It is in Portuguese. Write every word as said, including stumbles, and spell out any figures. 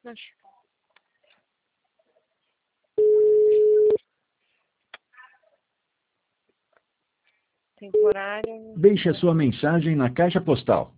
Temporário. Deixe a sua mensagem na caixa postal